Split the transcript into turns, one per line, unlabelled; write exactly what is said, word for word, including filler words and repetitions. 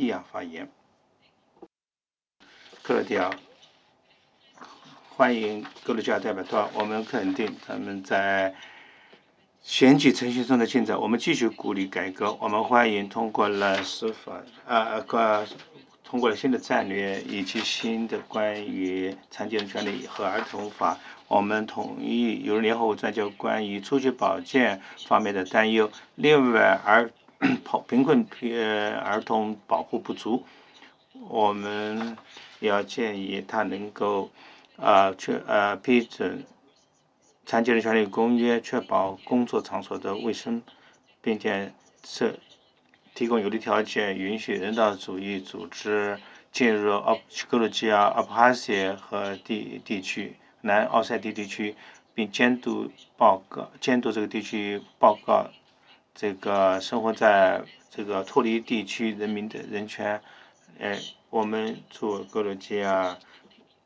蒂亚发言。克罗地亚欢迎格鲁吉亚代表团，我们肯定他们在选举程序中的进展，我们继续鼓励改革。我们欢迎通过了司法啊个通过了新的战略以及新的关于残疾人权利和儿童法。我们同意由联合国专家关于出去保健方面的担忧。另外，儿贫困呃儿童保护不足，我们要建议他能够呃去呃批准残疾人权利公约，确保工作场所的卫生，并且是提供有利条件，允许人道主义组织进入奥格鲁吉亚、阿布哈西亚和地地区南奥塞梯地区，并监督报告监督这个地区报告这个生活在这个脱离地区人民的人权。呃，我们祝格鲁吉亚